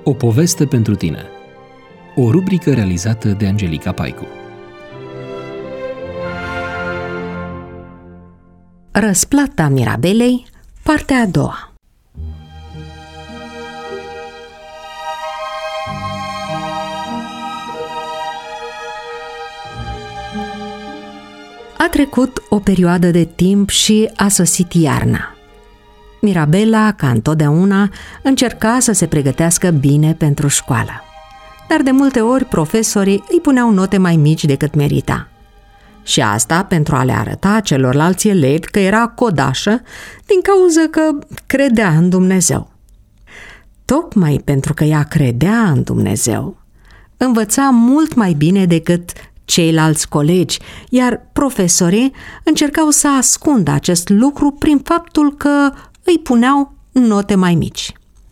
O poveste pentru tine. O rubrică realizată de Angelica Paicu. Răsplata Mirabelei, partea a doua. A trecut o perioadă de timp și a sosit iarna. Mirabela, ca întotdeauna, încerca să se pregătească bine pentru școală. Dar de multe ori profesorii îi puneau note mai mici decât merita. Și asta pentru a le arăta celorlalți elevi că era codașă din cauză că credea în Dumnezeu. Tocmai pentru că ea credea în Dumnezeu, învăța mult mai bine decât ceilalți colegi, iar profesorii încercau să ascundă acest lucru prin faptul că îi puneau note mai mici.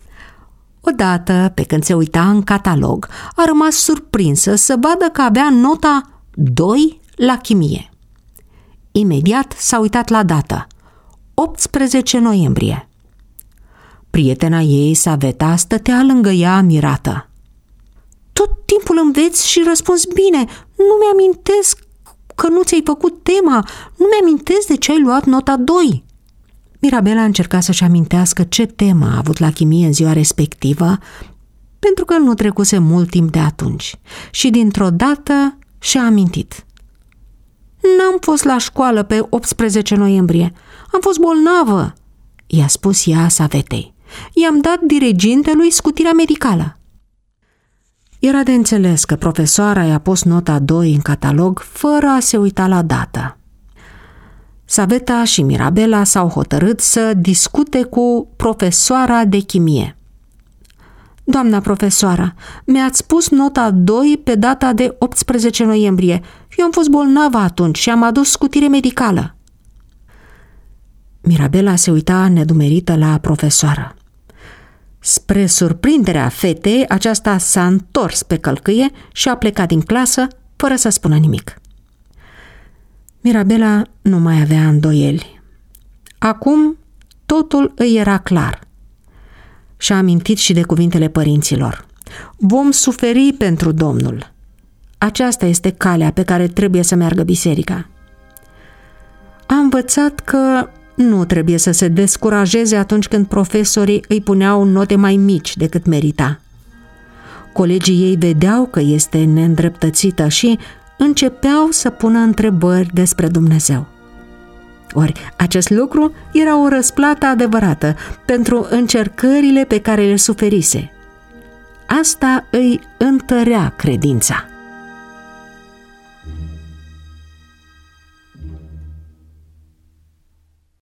Odată, pe când se uita în catalog, a rămas surprinsă să vadă că avea nota 2 la chimie. Imediat s-a uitat la dată, 18 noiembrie. Prietena ei, Saveta, stătea lângă ea mirată. Tot timpul înveți și răspunzi bine. Nu mi-amintesc că nu ți-ai făcut tema. Nu mi-amintesc de ce ai luat nota 2. Mirabela încerca să-și amintească ce temă a avut la chimie în ziua respectivă, pentru că nu trecuse mult timp de atunci. Și dintr-o dată și-a amintit. N-am fost la școală pe 18 noiembrie. Am fost bolnavă, i-a spus ea Savetei. I-am dat dirigintelui scutirea medicală. Era de înțeles că profesoara i-a pus nota 2 în catalog fără a se uita la dată. Saveta și Mirabela s-au hotărât să discute cu profesoara de chimie. Doamna profesoară, mi-ați spus nota 2 pe data de 18 noiembrie. Eu am fost bolnavă atunci și am adus scutire medicală. Mirabela se uita nedumerită la profesoară. Spre surprinderea fetei, aceasta s-a întors pe călcâie și a plecat din clasă fără să spună nimic. Mirabela nu mai avea îndoieli. Acum totul îi era clar. Și-a amintit și de cuvintele părinților. Vom suferi pentru Domnul. Aceasta este calea pe care trebuie să meargă biserica. A învățat că nu trebuie să se descurajeze atunci când profesorii îi puneau note mai mici decât merita. Colegii ei vedeau că este neîndreptățită și începeau să pună întrebări despre Dumnezeu. Ori acest lucru era o răsplată adevărată pentru încercările pe care le suferise. Asta îi întărea credința.